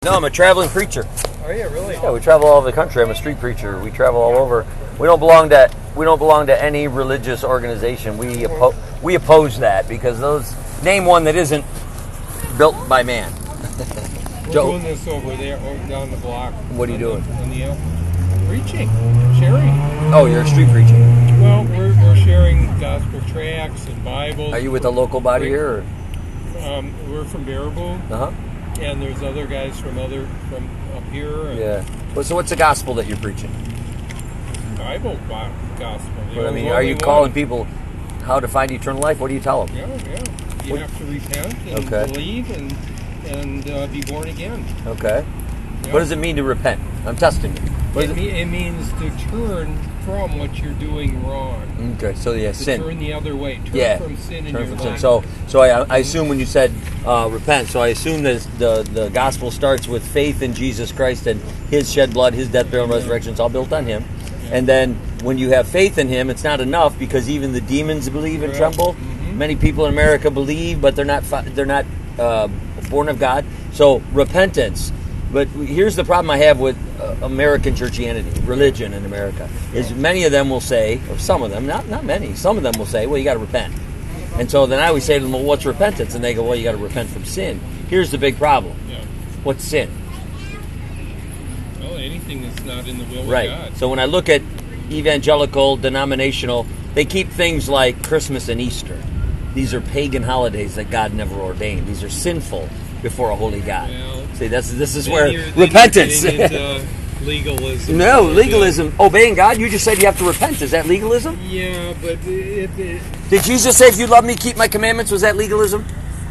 No, I'm a traveling preacher. Are you really? Yeah, we travel all over the country. I'm a street preacher. We travel all over. We don't belong to any religious organization. We oppose that because name one that isn't built by man. We're doing this over there, down the block. What are you doing? Preaching, sharing. Oh, you're a street preacher. Well, we're sharing gospel tracts and Bibles. Are you with a local body here? Or? We're from Baraboo. And there's other guys from up here. Yeah. So what's the gospel that you're preaching? Bible gospel. But, I mean, are you calling people how to find eternal life? What do you tell them? Yeah. You have to repent and believe and be born again. Okay. Yeah. What does it mean to repent? I'm testing you. It means to turn from what you're doing wrong. Okay, so sin. Turn the other way. Turn from sin in your life. So I assume when you said repent, so I assume that the gospel starts with faith in Jesus Christ and His shed blood, His death, burial, and resurrection. It's all built on Him. Yeah. And then when you have faith in Him, it's not enough because even the demons believe and tremble. Mm-hmm. Many people in America believe, but they're not born of God. So repentance. But here's the problem I have with American churchianity, religion in America, is many of them will say, or some of them, not many, some of them will say, well, you got to repent. And so then I always say to them, well, what's repentance? And they go, well, you got to repent from sin. Here's the big problem. Yeah. What's sin? Well, anything that's not in the will of God. Right. So when I look at evangelical, denominational, they keep things like Christmas and Easter. These are pagan holidays that God never ordained. These are sinful before a holy God. Well, see, this is where repentance. Legalism. No, legalism. Obeying God. You just said you have to repent. Is that legalism? Yeah, but did Jesus say, "If you love me, keep my commandments"? Was that legalism?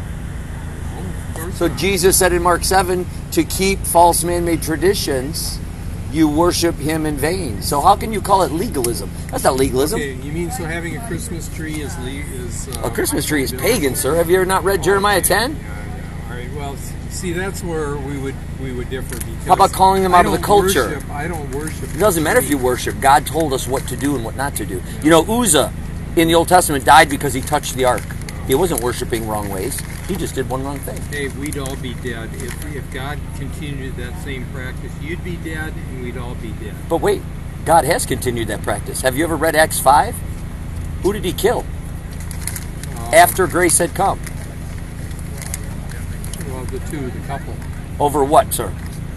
So Jesus said in Mark 7, to keep false man-made traditions, you worship Him in vain. So how can you call it legalism? That's not legalism. Okay, you mean so having a Christmas tree is a Christmas tree is pagan, sir. Have you ever not read Jeremiah 10? All right. Well, see, that's where we would differ. Because how about calling them out of the culture? I don't worship. It doesn't matter if you worship. God told us what to do and what not to do. You know, Uzzah in the Old Testament died because he touched the ark. He wasn't worshiping wrong ways. He just did one wrong thing. Hey, we'd all be dead. If God continued that same practice, you'd be dead and we'd all be dead. But wait, God has continued that practice. Have you ever read Acts 5? Who did He kill? After grace had come. Well, the couple. Over what, sir?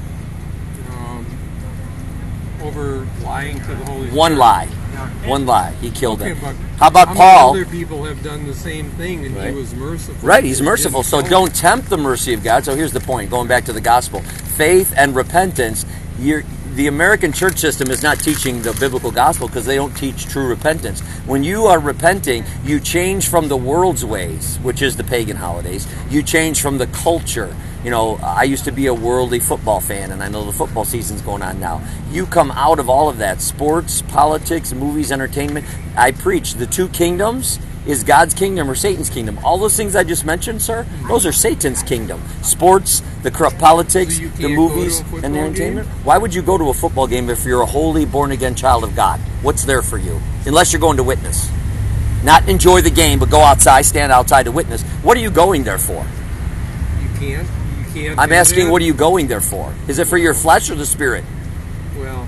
Over lying to the Holy Spirit. One lie. Yeah. One lie. He killed them. How about Paul? Other people have done the same thing, and He was merciful. Right, He's merciful. So don't tempt the mercy of God. So here's the point, going back to the gospel. Faith and repentance. The American church system is not teaching the biblical gospel because they don't teach true repentance. When you are repenting, you change from the world's ways, which is the pagan holidays. You change from the culture. You know, I used to be a worldly football fan, and I know the football season's going on now. You come out of all of that. Sports, politics, movies, entertainment. I preach the two kingdoms is God's kingdom or Satan's kingdom. All those things I just mentioned, sir, those are Satan's kingdom. Sports, the corrupt politics, the movies, and the entertainment. Why would you go to a football game if you're a holy, born-again child of God? What's there for you? Unless you're going to witness. Not enjoy the game, but go outside, stand outside to witness. What are you going there for? You can't. I'm asking, what are you going there for? Is it for your flesh or the spirit? Well,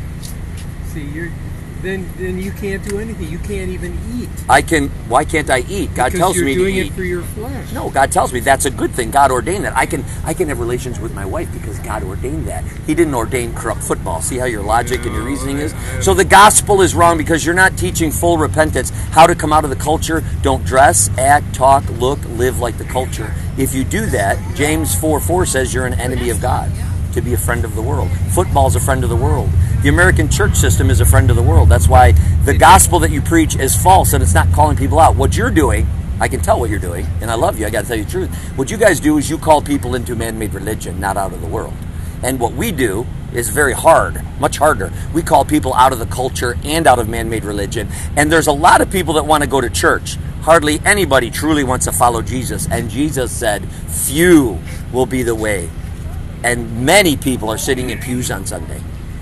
see, then you can't do anything. You can't even eat. Why can't I eat? God tells me to eat. Because you're doing it for your flesh. No, God tells me that's a good thing. God ordained that. I can have relations with my wife because God ordained that. He didn't ordain corrupt football. See how your logic and your reasoning is? So the gospel is wrong because you're not teaching full repentance. How to come out of the culture. Don't dress, act, talk, look, live like the culture. If you do that, James 4:4 says you're an enemy of God. To be a friend of the world. Football's a friend of the world. The American church system is a friend of the world. That's why the gospel that you preach is false, and it's not calling people out. What you're doing, I can tell what you're doing, and I love you, I got to tell you the truth. What you guys do is you call people into man-made religion, not out of the world. And what we do is very hard, much harder. We call people out of the culture and out of man-made religion. And there's a lot of people that want to go to church. Hardly anybody truly wants to follow Jesus. And Jesus said, few will be the way. And many people are sitting in pews on Sunday.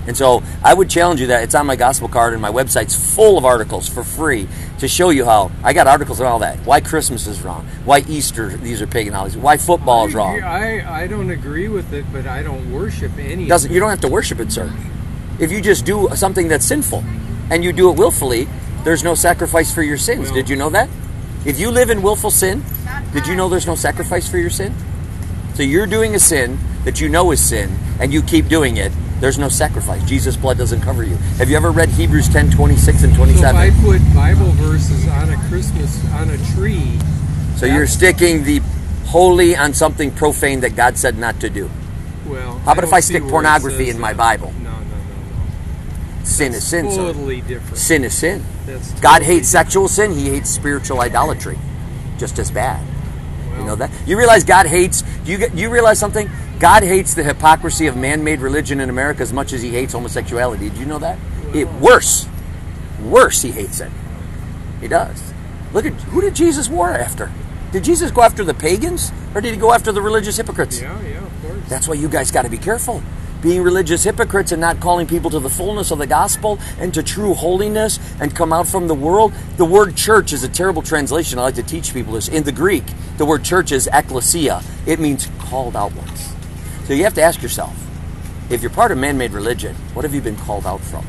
And so I would challenge you that it's on my gospel card, and my website's full of articles for free to show you how I got articles on all that. Why Christmas is wrong. Why Easter, these are pagan holidays. Why football is wrong. I don't agree with it, but I don't worship any of it. You don't have to worship it, sir. If you just do something that's sinful and you do it willfully, there's no sacrifice for your sins. Well, did you know that? If you live in willful sin, did you know there's no sacrifice for your sin? So you're doing a sin that you know is sin, and you keep doing it. There's no sacrifice. Jesus' blood doesn't cover you. Have you ever read Hebrews 10:26 and 27? So if I put Bible verses on a tree. So you're sticking the holy on something profane that God said not to do. Well, how about if I stick pornography in my Bible? No. Sin is sin. Totally different. Sin is sin. Totally God hates sexual sin. He hates spiritual idolatry, just as bad. Well, you know that? You realize God hates? You realize something? God hates the hypocrisy of man-made religion in America as much as He hates homosexuality. Did you know that? Worse, He hates it. He does. Look at who did Jesus war after? Did Jesus go after the pagans, or did He go after the religious hypocrites? Yeah, of course. That's why you guys got to be careful. Being religious hypocrites and not calling people to the fullness of the gospel and to true holiness and come out from the world. The word church is a terrible translation. I like to teach people this. In the Greek, the word church is ekklesia. It means called out ones. So you have to ask yourself, if you're part of man-made religion, what have you been called out from?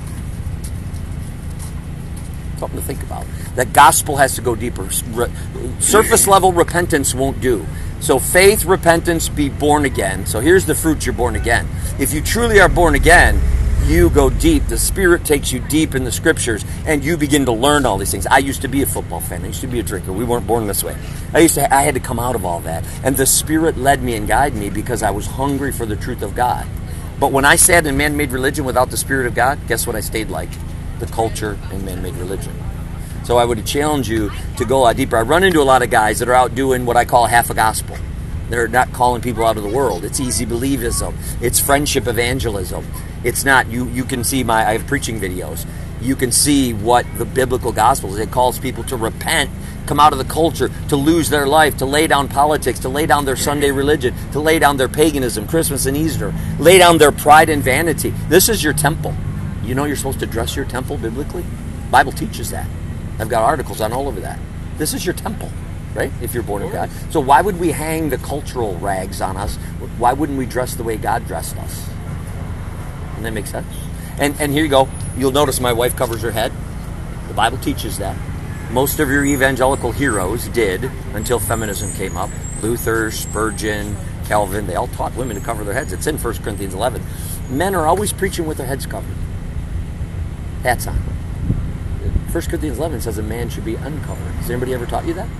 Something to think about. That gospel has to go deeper. Surface level repentance won't do. So faith, repentance, be born again. So here's the fruit you're born again. If you truly are born again, you go deep. The Spirit takes you deep in the Scriptures, and you begin to learn all these things. I used to be a football fan. I used to be a drinker. We weren't born this way. I had to come out of all that. And the Spirit led me and guided me because I was hungry for the truth of God. But when I sat in man-made religion without the Spirit of God, guess what I stayed like? The culture and man-made religion. So I would challenge you to go a lot deeper. I run into a lot of guys that are out doing what I call half a gospel. They're not calling people out of the world. It's easy believism. It's friendship evangelism. It's not, you can see I have preaching videos. You can see what the biblical gospel is. It calls people to repent, come out of the culture, to lose their life, to lay down politics, to lay down their Sunday religion, to lay down their paganism, Christmas and Easter, lay down their pride and vanity. This is your temple. You know you're supposed to dress your temple biblically? The Bible teaches that. I've got articles on all over that. This is your temple, right? If you're born of God. So why would we hang the cultural rags on us? Why wouldn't we dress the way God dressed us? Doesn't that make sense? And here you go. You'll notice my wife covers her head. The Bible teaches that. Most of your evangelical heroes did until feminism came up. Luther, Spurgeon, Calvin, they all taught women to cover their heads. It's in 1 Corinthians 11. Men are always preaching with their heads covered. Hats on. 1 Corinthians 11 says a man should be uncovered. Has anybody ever taught you that?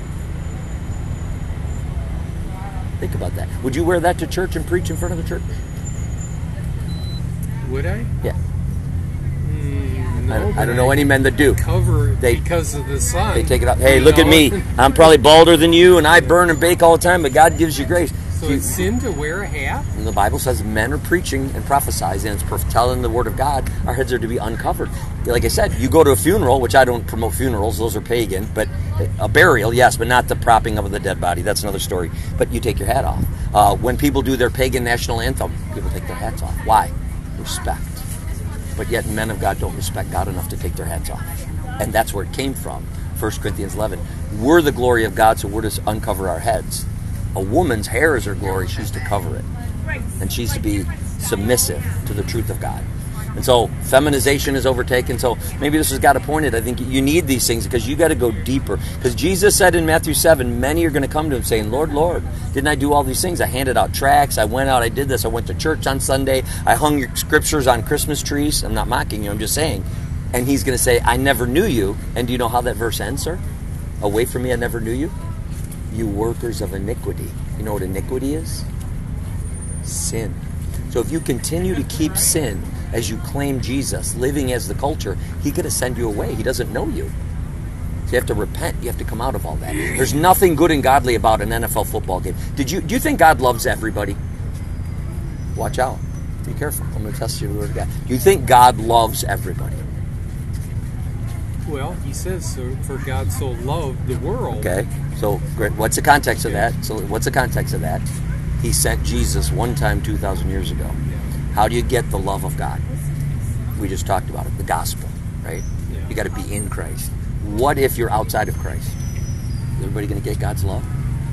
Think about that. Would you wear that to church and preach in front of the church? Would I? Yeah. No, I don't know any men that do. Cover because of the sun. They take it up. Hey, look at me. I'm probably balder than you, and I burn and bake all the time, but God gives you grace. So it's sin to wear a hat? And the Bible says men are preaching and prophesying, and it's telling the Word of God our heads are to be uncovered. Like I said, you go to a funeral, which I don't promote funerals, those are pagan, but a burial, yes, but not the propping of the dead body. That's another story. But you take your hat off. When people do their pagan national anthem, people take their hats off. Why? Respect. But yet men of God don't respect God enough to take their hats off. And that's where it came from. 1 Corinthians 11. We're the glory of God, so we're to uncover our heads. A woman's hair is her glory. She's to cover it. And she's to be submissive to the truth of God. And so feminization is overtaken. So maybe this has got a point in it. I think you need these things because you got to go deeper. Because Jesus said in Matthew 7, many are going to come to him saying, Lord, Lord, didn't I do all these things? I handed out tracts. I went out. I did this. I went to church on Sunday. I hung your scriptures on Christmas trees. I'm not mocking you. I'm just saying. And he's going to say, I never knew you. And do you know how that verse ends, sir? Away from me, I never knew you. You workers of iniquity. You know what iniquity is? Sin. So if you continue to keep sin as you claim Jesus, living as the culture, he could send you away. He doesn't know you. So you have to repent. You have to come out of all that. There's nothing good and godly about an NFL football game. Do you think God loves everybody? Watch out. Be careful. I'm going to test you the word of God. Do you think God loves everybody? Well, he says, so for God so loved the world. Okay. So what's the context of that? So what's the context of that? He sent Jesus one time 2,000 years ago. How do you get the love of God? We just talked about it, the gospel, right? Yeah. You got to be in Christ. What if you're outside of Christ? Is everybody going to get God's love?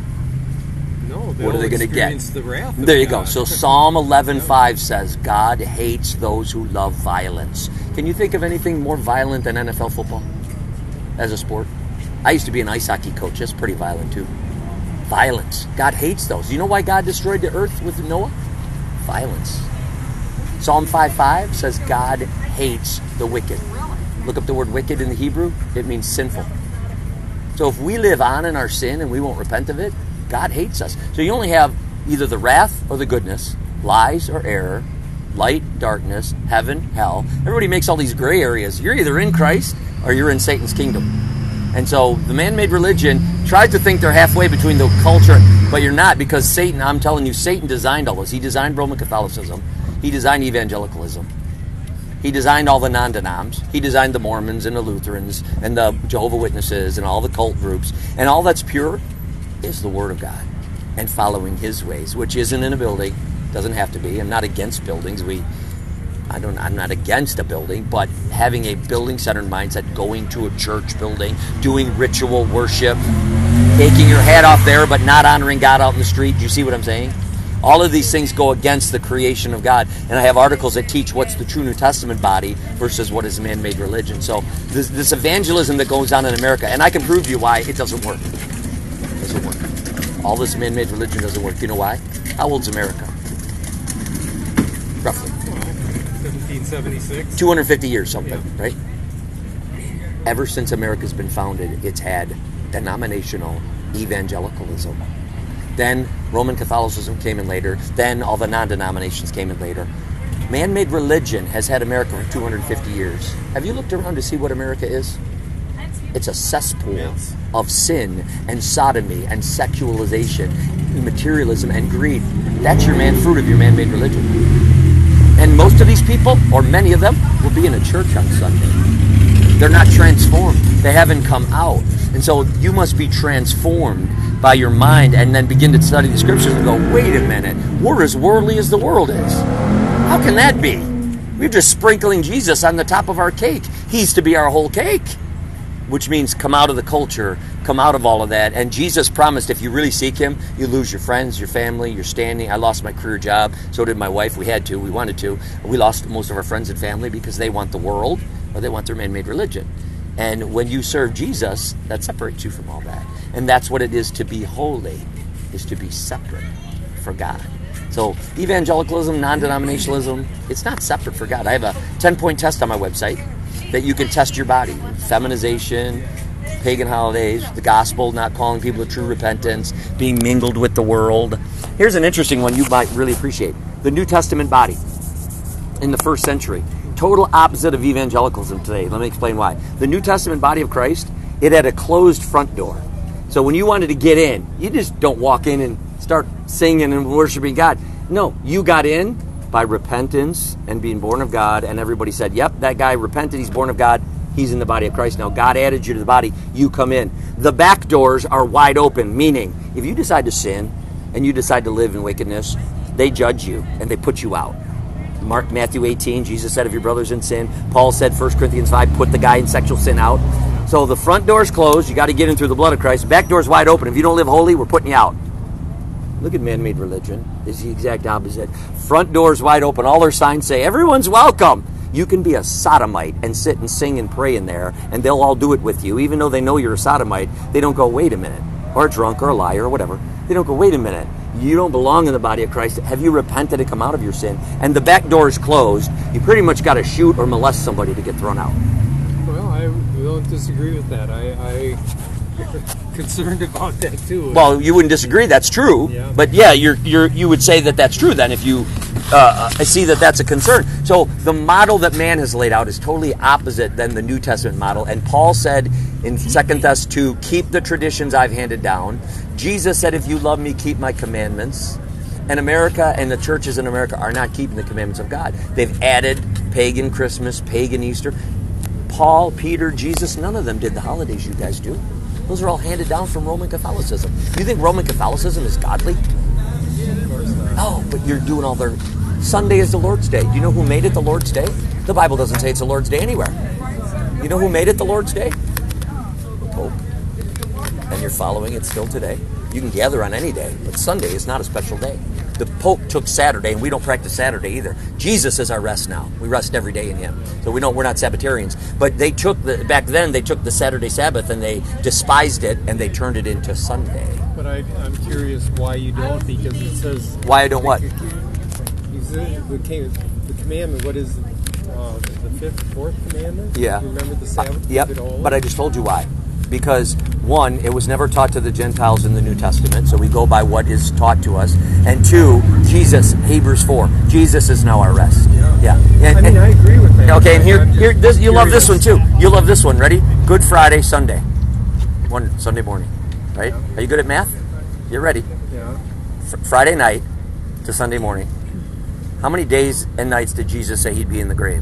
No, what are they going to get? The wrath of there you God. go. So Psalm 11:5 says, God hates those who love violence. Can you think of anything more violent than NFL football as a sport? I used to be an ice hockey coach. That's pretty violent too. Violence. God hates those. You know why God destroyed the earth with Noah? Violence. Psalm 5:5 says God hates the wicked. Look up the word wicked in the Hebrew. It means sinful. So if we live on in our sin and we won't repent of it, God hates us. So you only have either the wrath or the goodness, lies or error, light, darkness, heaven, hell. Everybody makes all these gray areas. You're either in Christ or you're in Satan's kingdom. And so the man-made religion tries to think they're halfway between the culture, but you're not, because Satan, I'm telling you, Satan designed all this. He designed Roman Catholicism. He designed evangelicalism. He designed all the non-denoms. He designed the Mormons and the Lutherans and the Jehovah Witnesses and all the cult groups. And all that's pure is the Word of God and following His ways, which isn't in a building. Doesn't have to be. I'm not against buildings. I'm not against a building, but having a building-centered mindset, going to a church building, doing ritual worship, taking your hat off there, but not honoring God out in the street. Do you see what I'm saying? All of these things go against the creation of God. And I have articles that teach what's the true New Testament body versus what is man-made religion. So this evangelism that goes on in America, and I can prove to you why it doesn't work. It doesn't work. All this man-made religion doesn't work. You know why? How old's America? Roughly. 1776. 250 years, something, Yeah. right? Ever since America's been founded, it's had denominational evangelicalism. Then Roman Catholicism came in later. Then all the non-denominations came in later. Man-made religion has had America for 250 years. Have you looked around to see what America is? It's a cesspool Yes. of sin and sodomy and sexualization, and materialism and greed. That's your fruit of your man-made religion. And most of these people, or many of them, will be in a church on Sunday. They're not transformed. They haven't come out. And so you must be transformed by your mind and then begin to study the scriptures and go, wait a minute, we're as worldly as the world is. How can that be? We're just sprinkling Jesus on the top of our cake. He's to be our whole cake, which means come out of the culture, come out of all of that. And Jesus promised if you really seek Him, you lose your friends, your family, your standing. I lost my career job. So did my wife. We had to. We wanted to. We lost most of our friends and family because they want the world or they want their man-made religion. And when you serve Jesus, that separates you from all that. And that's what it is to be holy, is to be separate for God. So evangelicalism, non-denominationalism, it's not separate for God. I have a 10-point test on my website that you can test your body. Feminization, pagan holidays, the gospel, not calling people to true repentance, being mingled with the world. Here's an interesting one you might really appreciate. The New Testament body in the first century. Total opposite of evangelicalism today. Let me explain why. The New Testament body of Christ, it had a closed front door. So when you wanted to get in, you just don't walk in and start singing and worshiping God. No, you got in by repentance and being born of God, and everybody said, yep, that guy repented, he's born of God, he's in the body of Christ. Now God added you to the body, you come in. The back doors are wide open, meaning if you decide to sin and you decide to live in wickedness, they judge you and they put you out. Matthew 18, Jesus said, if your brother's in sin. Paul said, 1 Corinthians 5, put the guy in sexual sin out. So the front door's closed. You got to get in through the blood of Christ. Back door's wide open. If you don't live holy, we're putting you out. Look at man-made religion. It's the exact opposite. Front door's wide open. All their signs say, everyone's welcome. You can be a sodomite and sit and sing and pray in there, and they'll all do it with you. Even though they know you're a sodomite, they don't go, wait a minute, or a drunk or a liar or whatever. They don't go, wait a minute. You don't belong in the body of Christ. Have you repented and come out of your sin? And the back door is closed. You pretty much got to shoot or molest somebody to get thrown out. Well, I don't disagree with that. I'm concerned about that too. Well, you wouldn't disagree. That's true. Yeah. But yeah, you would say that that's true then if you see that that's a concern. So the model that man has laid out is totally opposite than the New Testament model. And Paul said in 2 Thess 2, keep the traditions I've handed down. Jesus said, if you love me, keep my commandments. And America and the churches in America are not keeping the commandments of God. They've added pagan Christmas, pagan Easter. Paul, Peter, Jesus, none of them did the holidays you guys do. Those are all handed down from Roman Catholicism. You think Roman Catholicism is godly? Of course not. No, but you're doing all their Sunday is the Lord's Day. Do you know who made it the Lord's Day? The Bible doesn't say it's the Lord's Day anywhere. You know who made it the Lord's Day? The Pope. And you're following it still today. You can gather on any day, but Sunday is not a special day. The Pope took Saturday, and we don't practice Saturday either. Jesus is our rest now. We rest every day in Him. So we're not Sabbatarians. But they took back then they took the Saturday Sabbath and they despised it and they turned it into Sunday. But I'm curious why you don't, because it says why I don't what? The commandment. What is the fourth commandment? Yeah. Remember the Sabbath. Yep. But I just told you why. Because, one, it was never taught to the Gentiles in the New Testament, so we go by what is taught to us. And two, Jesus, Hebrews 4, Jesus is now our rest. Yeah. I agree with that. Okay, and you love this one too. You love this one. Ready? Good Friday, Sunday. Sunday morning. Right? Are you good at math? You're ready. Yeah. Friday night to Sunday morning. How many days and nights did Jesus say He'd be in the grave?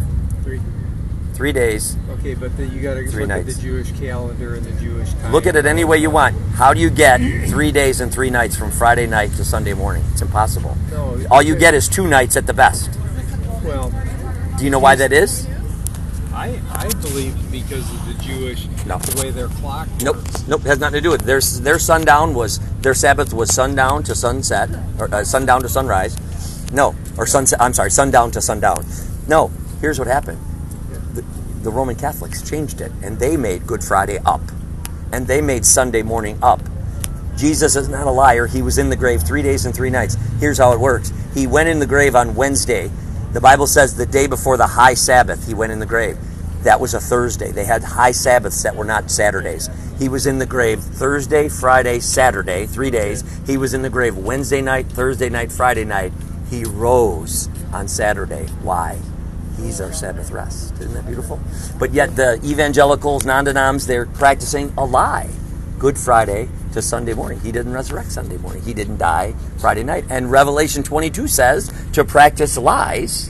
3 days. Okay, but then you got to look at the Jewish calendar and the Jewish time. Look at it any way you want. How do you get 3 days and 3 nights from Friday night to Sunday morning? It's impossible. No, all you get is 2 nights at the best. Well, do you know why that is? I believe because of the Jewish, the way their clock works. Nope. It has nothing to do with it. Their sundown was their Sabbath was sundown to sunset, or sundown to sunrise. No, or sunset. I'm sorry, sundown to sundown. No. Here's what happened. The Roman Catholics changed it, and they made Good Friday up, and they made Sunday morning up. Jesus is not a liar. He was in the grave 3 days and 3 nights. Here's how it works. He went in the grave on Wednesday. The Bible says the day before the high Sabbath, he went in the grave. That was a Thursday. They had high Sabbaths that were not Saturdays. He was in the grave Thursday, Friday, Saturday, 3 days. He was in the grave Wednesday night, Thursday night, Friday night. He rose on Saturday. Why? He's our Sabbath rest. Isn't that beautiful? But yet the evangelicals, non-denoms, they're practicing a lie. Good Friday to Sunday morning. He didn't resurrect Sunday morning. He didn't die Friday night. And Revelation 22 says to practice lies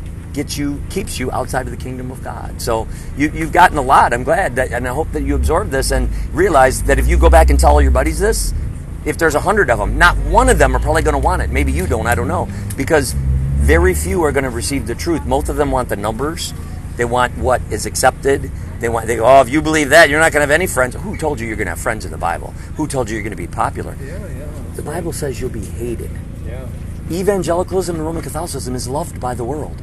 keeps you outside of the kingdom of God. So you've gotten a lot. I'm glad, and I hope that you absorb this and realize that if you go back and tell all your buddies this, if there's 100 of them, not one of them are probably going to want it. Maybe you don't. I don't know. Because very few are going to receive the truth. Most of them want the numbers. They want what is accepted. If you believe that, you're not going to have any friends. Who told you you're going to have friends in the Bible? Who told you you're going to be popular? The Bible says you'll be hated. Yeah. Evangelicalism and Roman Catholicism is loved by the world.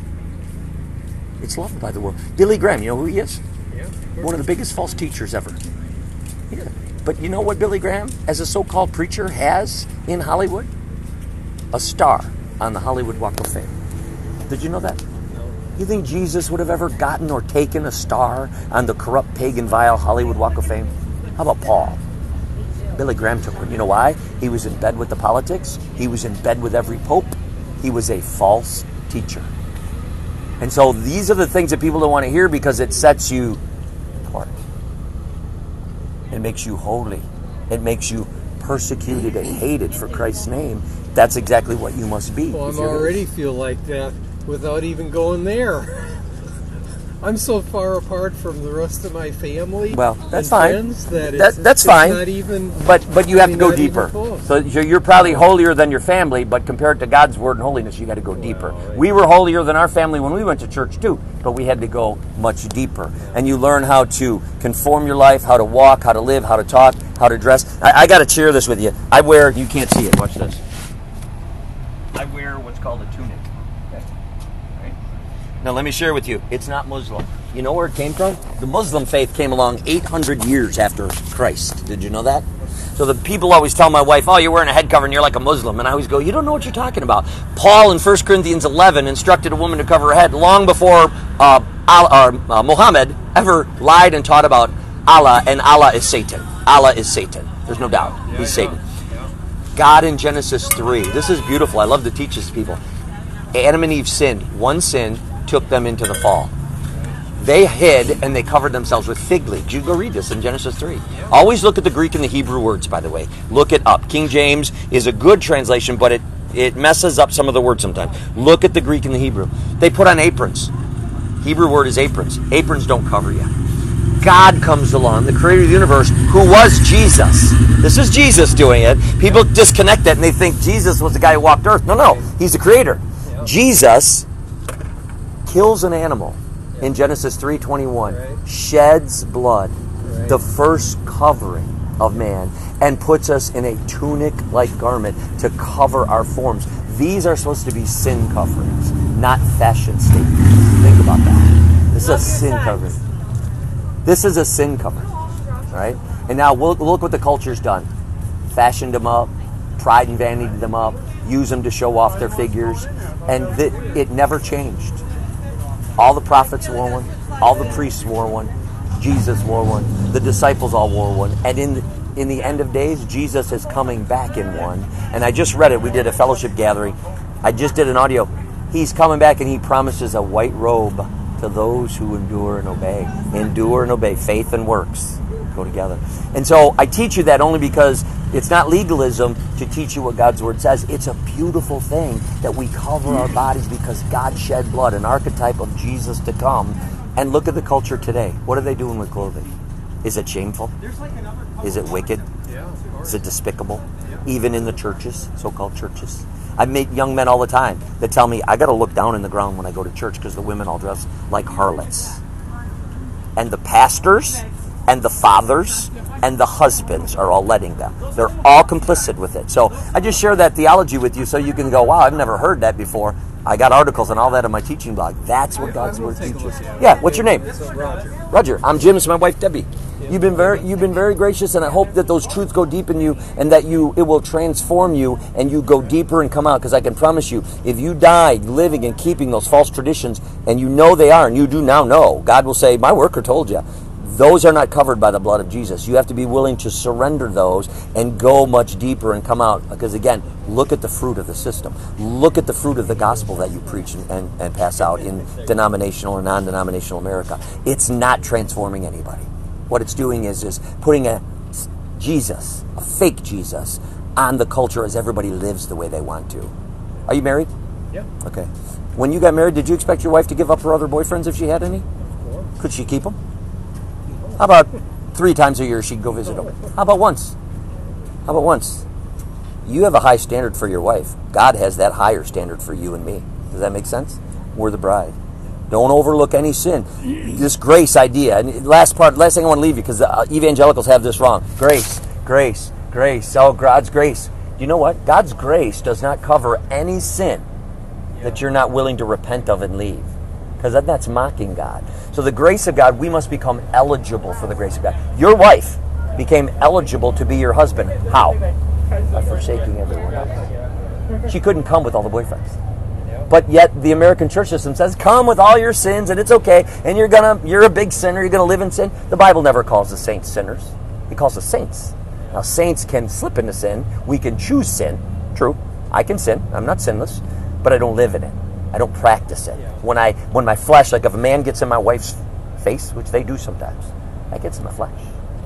It's loved by the world. Billy Graham, you know who he is? Yeah. One of the biggest false teachers ever. Yeah. But you know what Billy Graham, as a so-called preacher, has in Hollywood? A star on the Hollywood Walk of Fame. Did you know that? No. You think Jesus would have ever gotten or taken a star on the corrupt, pagan, vile Hollywood Walk of Fame? How about Paul? Billy Graham took one. You know why? He was in bed with the politics. He was in bed with every pope. He was a false teacher. And so these are the things that people don't want to hear because it sets you apart. It makes you holy. It makes you persecuted and hated for Christ's name. That's exactly what you must be. Well, I already feel like that without even going there. I'm so far apart from the rest of my family. Well, that's fine. That's fine. Not even, but you have to go deeper. So you're probably holier than your family, but compared to God's word and holiness, you got to go deeper. We were holier than our family when we went to church too, but we had to go much deeper. And you learn how to conform your life, how to walk, how to live, how to talk, how to dress. I got to share this with you. You can't see it. Watch this. I wear what's called a tunic. Now, let me share with you. It's not Muslim. You know where it came from? The Muslim faith came along 800 years after Christ. Did you know that? So the people always tell my wife, oh, you're wearing a head cover and you're like a Muslim. And I always go, you don't know what you're talking about. Paul in 1 Corinthians 11 instructed a woman to cover her head long before Muhammad ever lied and taught about Allah, and Allah is Satan. Allah is Satan. There's no doubt. He's Satan. God in Genesis 3. This is beautiful. I love to teach this to people. Adam and Eve sinned. One sin took them into the fall. They hid and they covered themselves with fig leaves. You go read this in Genesis 3. Always look at the Greek and the Hebrew words, by the way. Look it up. King James is a good translation, but it messes up some of the words sometimes. Look at the Greek and the Hebrew. They put on aprons. Hebrew word is aprons. Aprons don't cover you. God comes along, the creator of the universe, who was Jesus. This is Jesus doing it. People disconnect that and they think Jesus was the guy who walked earth. No, he's the creator. Jesus kills an animal in Genesis 3:21, sheds blood, the first covering of man, and puts us in a tunic-like garment to cover our forms. These are supposed to be sin coverings, not fashion statements. Think about that. This is a sin covering. This is a sin covering, right? And now look what the culture's done. Fashioned them up, pride and vanity them up, use them to show off their figures, and it never changed. All the prophets wore one, all the priests wore one, Jesus wore one, the disciples all wore one, and in the end of days, Jesus is coming back in one. And I just read it. We did a fellowship gathering. I just did an audio. He's coming back, and he promises a white robe to those who endure and obey. Endure and obey. Faith and works go together. And so I teach you that only because it's not legalism to teach you what God's Word says. It's a beautiful thing that we cover our bodies because God shed blood, an archetype of Jesus to come. And look at the culture today. What are they doing with clothing? Is it shameful? Is it wicked? Is it despicable? Even in the churches, so-called churches. I meet young men all the time that tell me, I got to look down in the ground when I go to church because the women all dress like harlots. And the pastors and the fathers and the husbands are all letting them. They're all complicit with it. So I just share that theology with you so you can go, wow, I've never heard that before. I got articles and all that on my teaching blog. That's what God's Word teaches. Yeah, what's your name? Roger. I'm Jim. It's my wife, Debbie. You've been very gracious, and I hope that those truths go deep in you, and that it will transform you, and you go deeper and come out. Because I can promise you, if you died living and keeping those false traditions, and you know they are, and you do now know, God will say, "My worker told you." Those are not covered by the blood of Jesus. You have to be willing to surrender those and go much deeper and come out. Because again, look at the fruit of the system. Look at the fruit of the gospel that you preach and pass out in denominational and non-denominational America. It's not transforming anybody. What it's doing is putting a Jesus, a fake Jesus, on the culture as everybody lives the way they want to. Are you married? Yeah. Okay. When you got married, did you expect your wife to give up her other boyfriends if she had any? Of course. Could she keep them? How about 3 times a year she'd go visit them? How about once? How about once? You have a high standard for your wife. God has that higher standard for you and me. Does that make sense? We're the bride. Don't overlook any sin. This grace idea. And last thing I want to leave you, because the evangelicals have this wrong. Grace, grace, grace. Oh, God's grace. You know what? God's grace does not cover any sin that you're not willing to repent of and leave. Because that's mocking God. So the grace of God, we must become eligible for the grace of God. Your wife became eligible to be your husband. How? By forsaking everyone else. She couldn't come with all the boyfriends. But yet the American church system says, come with all your sins and it's okay, and you're a big sinner, you're going to live in sin. The Bible never calls the saints sinners. It calls us saints. Now, saints can slip into sin. We can choose sin. True. I can sin. I'm not sinless. But I don't live in it. I don't practice it. When my flesh, like if a man gets in my wife's face, which they do sometimes, that gets in my flesh.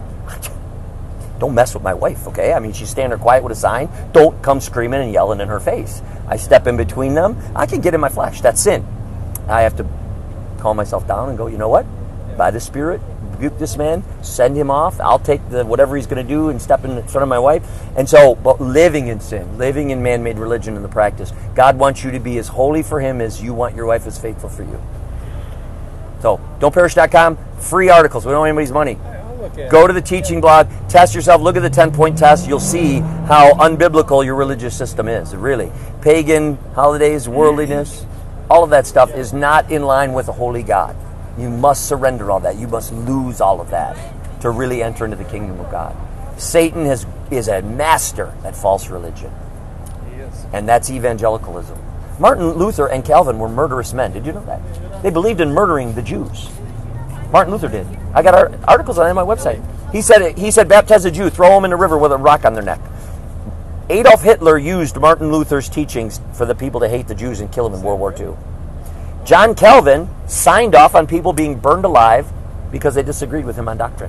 Don't mess with my wife, okay? I mean, she's standing there quiet with a sign. Don't come screaming and yelling in her face. I step in between them. I can get in my flesh. That's sin. I have to calm myself down and go, you know what? By the Spirit, rebuke this man, send him off. I'll take whatever he's going to do and step in front of my wife. And so, but living in sin, living in man-made religion in the practice, God wants you to be as holy for Him as you want your wife as faithful for you. So, don'tperish.com, free articles. We don't want anybody's money. Go to the teaching blog, test yourself, look at the 10-point test. You'll see how unbiblical your religious system is, really. Pagan, holidays, worldliness, all of that stuff is not in line with a holy God. You must surrender all that. You must lose all of that to really enter into the kingdom of God. Satan is a master at false religion. He is. And that's evangelicalism. Martin Luther and Calvin were murderous men. Did you know that? They believed in murdering the Jews. Martin Luther did. I got articles on it on my website. He said, baptize a Jew, throw them in a river with a rock on their neck. Adolf Hitler used Martin Luther's teachings for the people to hate the Jews and kill them in World War II. John Calvin signed off on people being burned alive because they disagreed with him on doctrine.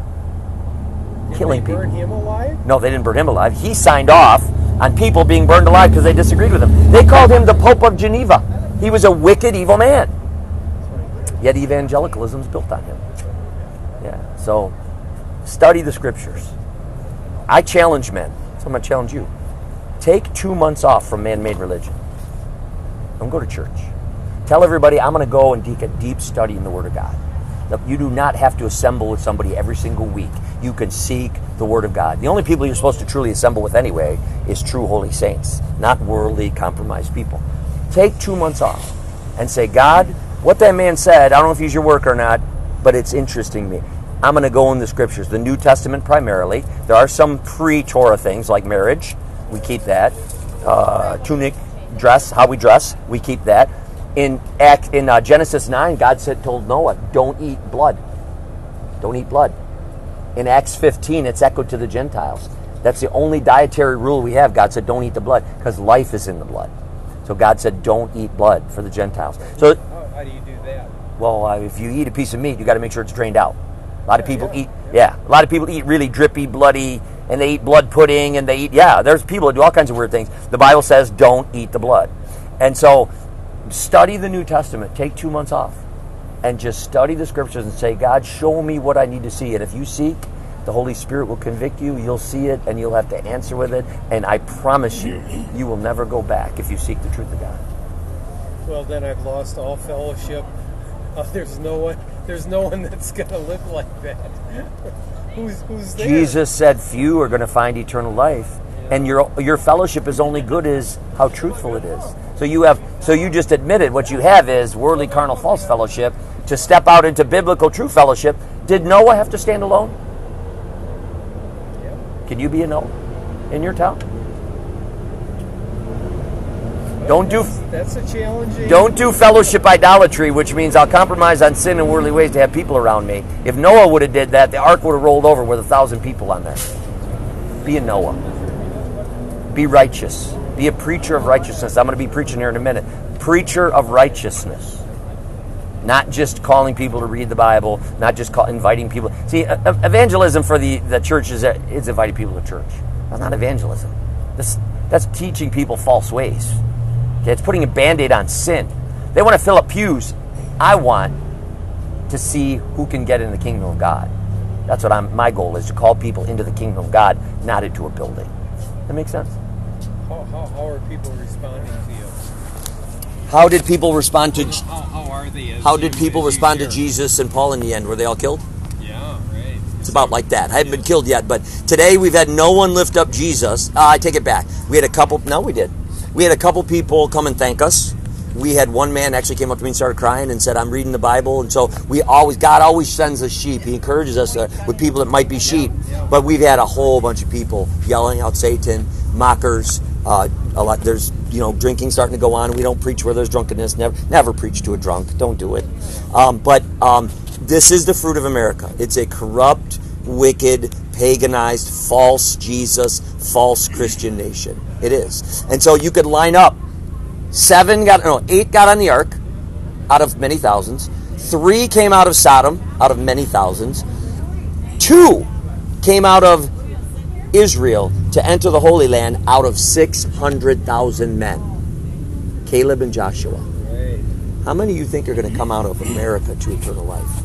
Killing people. Did they burn him alive? No, they didn't burn him alive. He signed off on people being burned alive because they disagreed with him. They called him the Pope of Geneva. He was a wicked, evil man. Yet evangelicalism is built on him. Yeah. So study the scriptures. I challenge men. So I'm going to challenge you. Take 2 months off from man-made religion. Don't go to church. Tell everybody, I'm going to go and take a deep study in the Word of God. You do not have to assemble with somebody every single week. You can seek the Word of God. The only people you're supposed to truly assemble with anyway is true holy saints, not worldly, compromised people. Take 2 months off and say, God, what that man said, I don't know if he's your work or not, but it's interesting me. I'm going to go in the Scriptures, the New Testament primarily. There are some pre-Torah things like marriage. We keep that. Tunic, dress, how we dress, we keep that. In Genesis 9, God told Noah, don't eat blood. Don't eat blood. In Acts 15, it's echoed to the Gentiles. That's the only dietary rule we have. God said, don't eat the blood, because life is in the blood. So God said, don't eat blood for the Gentiles. So, how do you do that? Well, if you eat a piece of meat, you got to make sure it's drained out. A lot of people eat really drippy, bloody, and they eat blood pudding, and they eat, there's people that do all kinds of weird things. The Bible says, don't eat the blood. And so, study the New Testament. Take 2 months off and just study the Scriptures and say, God, show me what I need to see. And if you seek, the Holy Spirit will convict you. You'll see it, and you'll have to answer with it. And I promise you, you will never go back if you seek the truth of God. Well, then I've lost all fellowship. There's no one that's going to live like that. Who's there? Jesus said few are going to find eternal life. And your fellowship is only good as how truthful it is. So you just admitted what you have is worldly, carnal, false fellowship. To step out into biblical, true fellowship, did Noah have to stand alone? Yeah. Can you be a Noah in your town? Well, that's a challenging. Don't do fellowship idolatry, which means I'll compromise on sin and worldly ways to have people around me. If Noah would have did that, the ark would have rolled over with 1,000 people on there. Be a Noah. Be righteous. Be a preacher of righteousness. I'm going to be preaching here in a minute. Preacher of righteousness. Not just calling people to read the Bible, not just inviting people. See, evangelism for the church is inviting people to church. That's not evangelism. That's teaching people false ways. Okay, it's putting a Band-Aid on sin. They want to fill up pews. I want to see who can get in the kingdom of God. That's what my goal is, to call people into the kingdom of God, not into a building. That makes sense? How are people responding to you? How did people respond to? How are they? How did people respond to Jesus and Paul in the end? Were they all killed? Yeah, right. It's about like that. I haven't been killed yet, but today we've had no one lift up Jesus. I take it back. We had a couple. No, we did. We had a couple people come and thank us. We had one man actually came up to me and started crying and said, "I'm reading the Bible." And so God always sends us sheep. He encourages us with people that might be sheep. But we've had a whole bunch of people yelling out Satan, mockers. A lot. There's drinking starting to go on. We don't preach where there's drunkenness. Never preach to a drunk. Don't do it. But this is the fruit of America. It's a corrupt, wicked, paganized, false Jesus, false Christian nation. It is. And so you could line up. 8 got on the ark out of many thousands. 3 came out of Sodom out of many thousands. 2 came out of Israel to enter the Holy Land out of 600,000 men. Caleb and Joshua. Right. How many of you think are going to come out of America to eternal life?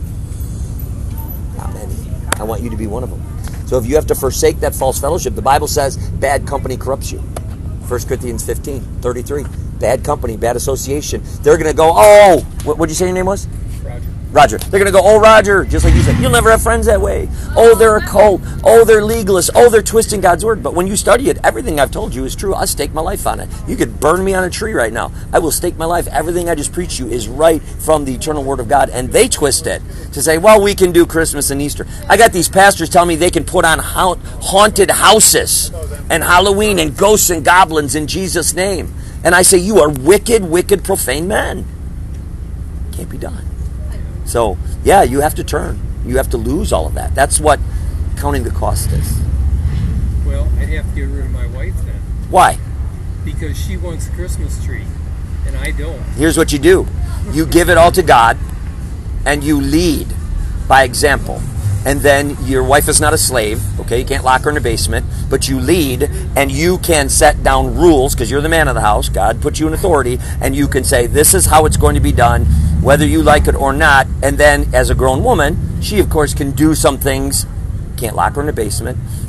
Not many. I want you to be one of them. So if you have to forsake that false fellowship, the Bible says bad company corrupts you. 1 Corinthians 15:33. Bad company, bad association. They're going to go, what did you say your name was? Roger. They're going to go, Roger, just like you said, you'll never have friends that way. They're a cult. They're legalists. They're twisting God's word. But when you study it, everything I've told you is true. I stake my life on it. You could burn me on a tree right now. I will stake my life. Everything I just preached you is right from the eternal word of God. And they twist it to say, we can do Christmas and Easter. I got these pastors telling me they can put on haunted houses and Halloween and ghosts and goblins in Jesus' name. And I say, you are wicked, wicked, profane men. Can't be done. So, you have to turn. You have to lose all of that. That's what counting the cost is. Well, I'd have to get rid of my wife then. Why? Because she wants a Christmas tree, and I don't. Here's what you do. You give it all to God, and you lead by example. And then your wife is not a slave, okay? You can't lock her in the basement, but you lead, and you can set down rules, because you're the man of the house. God put you in authority, and you can say, this is how it's going to be done, whether you like it or not. And then, as a grown woman, she, of course, can do some things. Can't lock her in the basement,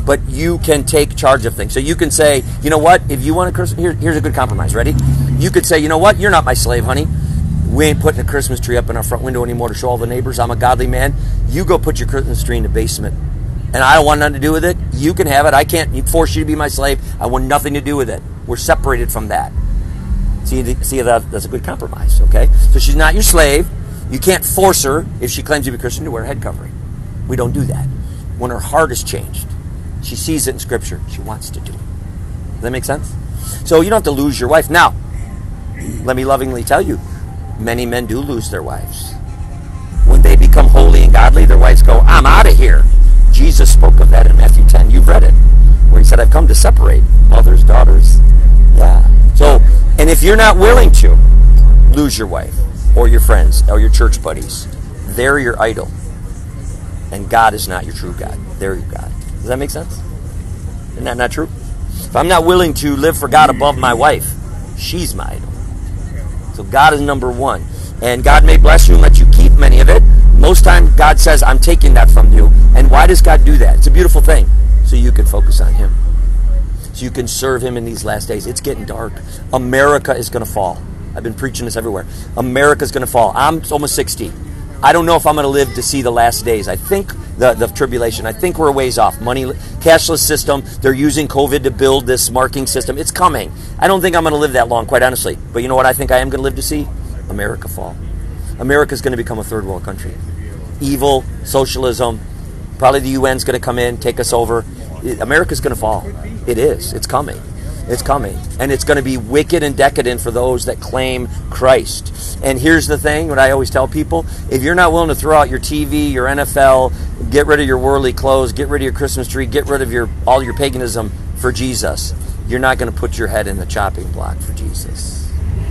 but you can take charge of things. So you can say, you know what, if you want a Christmas, here's a good compromise, ready? You could say, you know what, you're not my slave, honey. We ain't putting a Christmas tree up in our front window anymore to show all the neighbors I'm a godly man. You go put your Christmas tree in the basement. And I don't want nothing to do with it. You can have it. I can't force you to be my slave. I want nothing to do with it. We're separated from that. See that's a good compromise, okay? So she's not your slave. You can't force her, if she claims to be Christian, to wear a head covering. We don't do that. When her heart is changed, she sees it in Scripture, she wants to do it. Does that make sense? So you don't have to lose your wife. Now, let me lovingly tell you, many men do lose their wives. When they become holy and godly, their wives go, I'm out of here. Jesus spoke of that in Matthew 10. You've read it. Where he said, I've come to separate mothers, daughters. Yeah. So, and if you're not willing to lose your wife or your friends or your church buddies, they're your idol. And God is not your true God. They're your God. Does that make sense? Isn't that not true? If I'm not willing to live for God above my wife, she's my idol. So God is number one. And God may bless you and let you keep many of it. Most time God says, I'm taking that from you. And why does God do that? It's a beautiful thing. So you can focus on Him. So you can serve Him in these last days. It's getting dark. America is going to fall. I've been preaching this everywhere. America's going to fall. I'm almost 60. I don't know if I'm going to live to see the last days. I think the tribulation. I think we're a ways off. Cashless system. They're using COVID to build this marking system. It's coming. I don't think I'm going to live that long, quite honestly. But you know what I think I am going to live to see? America fall. America's going to become a third world country. Evil, socialism. Probably the UN's going to come in, take us over. America's going to fall. It is. It's coming. It's coming. And it's going to be wicked and decadent for those that claim Christ. And here's the thing, what I always tell people, if you're not willing to throw out your TV, your NFL, get rid of your worldly clothes, get rid of your Christmas tree, get rid of all your paganism for Jesus, you're not going to put your head in the chopping block for Jesus.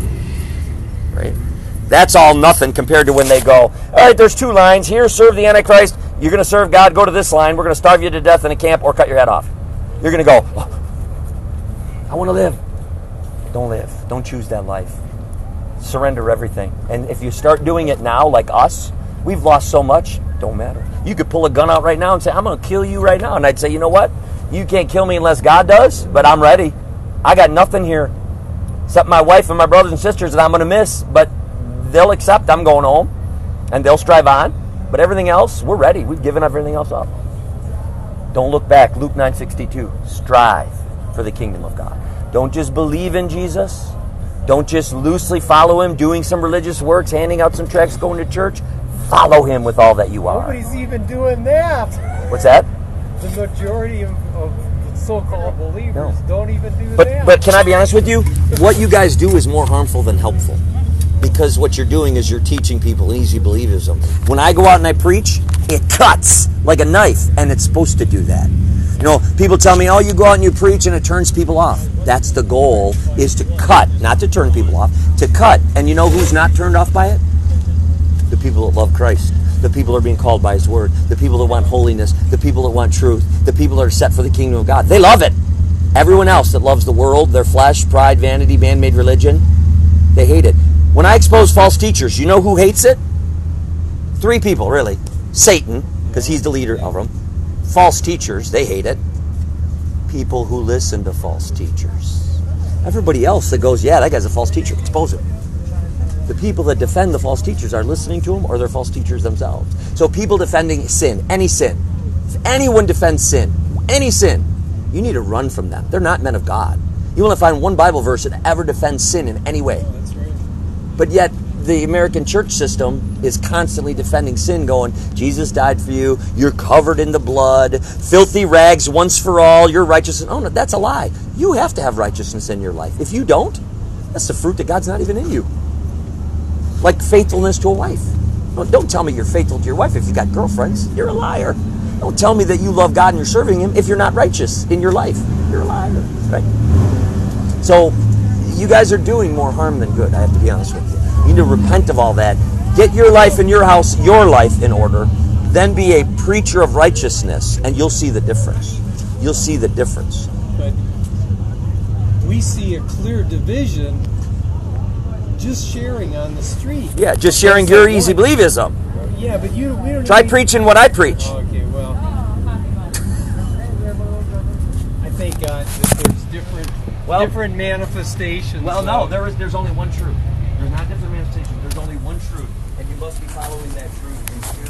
Right? That's all nothing compared to when they go, all right, there's two lines here, serve the Antichrist, you're going to serve God, go to this line, we're going to starve you to death in a camp or cut your head off. You're going to go, oh, I want to live. Don't live. Don't choose that life. Surrender everything. And if you start doing it now, like us, we've lost so much, don't matter. You could pull a gun out right now and say, I'm going to kill you right now. And I'd say, you know what? You can't kill me unless God does, but I'm ready. I got nothing here except my wife and my brothers and sisters that I'm going to miss, but they'll accept I'm going home, and they'll strive on. But everything else, we're ready. We've given everything else up. Don't look back. Luke 9:62. Strive for the kingdom of God. Don't just believe in Jesus. Don't just loosely follow Him, doing some religious works, handing out some tracts, going to church. Follow Him with all that you are. Nobody's even doing that. What's that? The majority of so-called believers don't even do that. that. But can I be honest with you? What you guys do is more harmful than helpful. Because what you're doing is you're teaching people easy believism. When I go out and I preach, it cuts like a knife, and it's supposed to do that. You know, people tell me, oh, you go out and you preach and it turns people off. That's the goal, is to cut, not to turn people off, to cut. And you know who's not turned off by it? The people that love Christ. The people that are being called by His Word. The people that want holiness. The people that want truth. The people that are set for the kingdom of God. They love it. Everyone else that loves the world, their flesh, pride, vanity, man-made religion, they hate it. When I expose false teachers, you know who hates it? 3 people, really. Satan, because he's the leader of them. False teachers, they hate it. People who listen to false teachers. Everybody else that goes, yeah, that guy's a false teacher, expose him. The people that defend the false teachers are listening to them, or they're false teachers themselves. So people defending sin, any sin. If anyone defends sin, any sin, you need to run from them. They're not men of God. You want to find one Bible verse that ever defends sin in any way. But yet, the American church system is constantly defending sin, going, Jesus died for you, you're covered in the blood, filthy rags once for all, you're righteous. Oh, no, that's a lie. You have to have righteousness in your life. If you don't, that's the fruit that God's not even in you. Like faithfulness to a wife. No, don't tell me you're faithful to your wife if you've got girlfriends. You're a liar. Don't tell me that you love God and you're serving Him if you're not righteous in your life. You're a liar. Right? So, you guys are doing more harm than good, I have to be honest with you. You need to repent of all that. Get your life in your house, your life in order. Then be a preacher of righteousness, and you'll see the difference. You'll see the difference. But we see a clear division just sharing on the street. Yeah, just sharing your easy believism. Yeah, but we don't try preaching what I preach. Okay, well. that there's different different manifestations. Well, no, there's only one truth. There's not different manifestations. There's only one truth, and you must be following that truth in spirit.